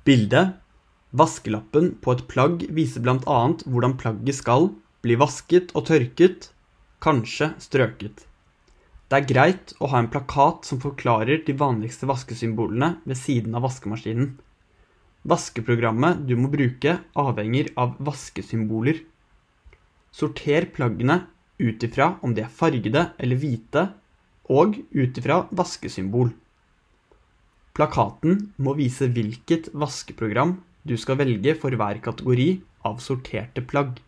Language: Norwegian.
Bilde. Vaskelappen på et plagg viser blant annet hvordan plagget skal bli vasket og tørket, kanskje strøket. Det er greit å ha en plakat som forklarer de vanligste vaskesymbolene ved siden av vaskemaskinen. Vaskeprogrammet du må bruke avhenger av vaskesymboler. Sorter plaggene utifra om de er fargede eller hvite, og utifra vaskesymbol. Plakaten må vise hvilket vaskeprogram du skal velge for hver kategori av sorterte plagg.